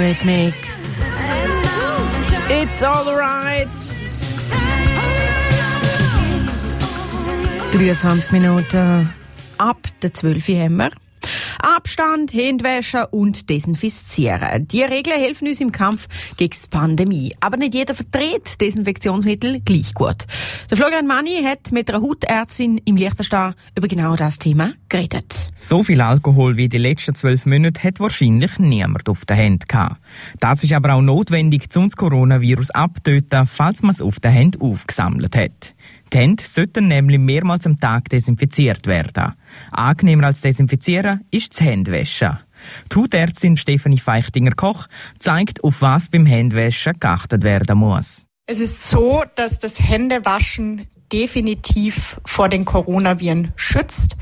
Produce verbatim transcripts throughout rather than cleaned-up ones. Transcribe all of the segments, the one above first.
Eurythmics. It's alright. dreiundzwanzig Minuten ab der zwölf Uhr haben wir. Abstand, Händewaschen und Desinfizieren. Die Regeln helfen uns im Kampf gegen die Pandemie. Aber nicht jeder verträgt Desinfektionsmittel gleich gut. Der Florian Manni hat mit einer Hautärztin im Liechtenstein über genau das Thema geredet. So viel Alkohol wie die letzten zwölf Monate hat wahrscheinlich niemand auf der Hand gehabt. Das ist aber auch notwendig, um das Coronavirus abzutöten, falls man es auf der Hand aufgesammelt hat. Die Hände sollten nämlich mehrmals am Tag desinfiziert werden. Angenehmer als Desinfizieren ist das Händewaschen. Die Hautärztin Stefanie Feichtinger-Koch zeigt, auf was beim Händewaschen geachtet werden muss. Es ist so, dass das Händewaschen definitiv vor den Coronaviren schützt.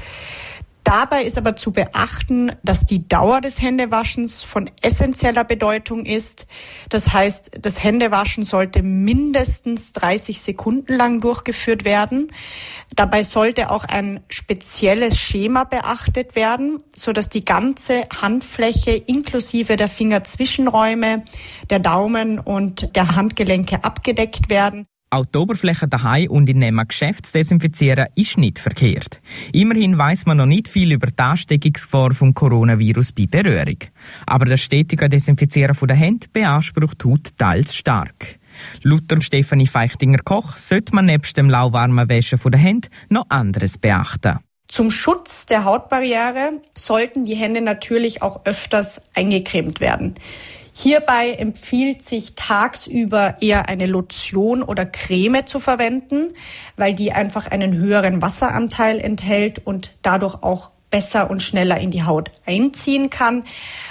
Dabei ist aber zu beachten, dass die Dauer des Händewaschens von essentieller Bedeutung ist. Das heißt, das Händewaschen sollte mindestens dreißig Sekunden lang durchgeführt werden. Dabei sollte auch ein spezielles Schema beachtet werden, sodass die ganze Handfläche inklusive der Fingerzwischenräume, der Daumen und der Handgelenke abgedeckt werden. Auch die Oberfläche daheim und in einem Geschäft zu desinfizieren ist nicht verkehrt. Immerhin weiss man noch nicht viel über die Ansteckungsgefahr vom Coronavirus bei Berührung. Aber das stetige Desinfizieren der Hände beansprucht die Haut teils stark. Laut Stefanie Feichtinger-Koch sollte man nebst dem lauwarmen Waschen der Hände noch anderes beachten. Zum Schutz der Hautbarriere sollten die Hände natürlich auch öfters eingecremt werden. Hierbei empfiehlt sich tagsüber eher eine Lotion oder Creme zu verwenden, weil die einfach einen höheren Wasseranteil enthält und dadurch auch besser und schneller in die Haut einziehen kann.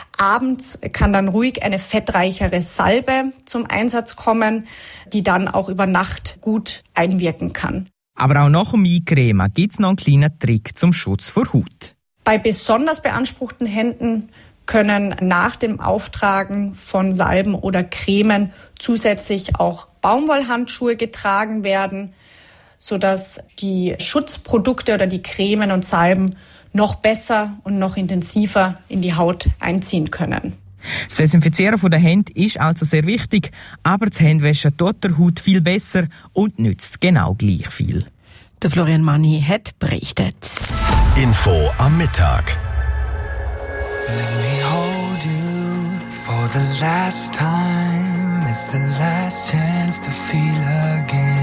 Abends kann dann ruhig eine fettreichere Salbe zum Einsatz kommen, die dann auch über Nacht gut einwirken kann. Aber auch nach dem Eincremen gibt es noch einen kleinen Trick zum Schutz vor Haut. Bei besonders beanspruchten Händen können nach dem Auftragen von Salben oder Cremen zusätzlich auch Baumwollhandschuhe getragen werden, sodass die Schutzprodukte oder die Cremen und Salben noch besser und noch intensiver in die Haut einziehen können. Das Desinfizieren der Hände ist also sehr wichtig, aber das Händewaschen tut der Haut viel besser und nützt genau gleich viel. Der Florian Manni hat berichtet. Info am Mittag. Let me hold you for the last time. It's the last chance to feel again.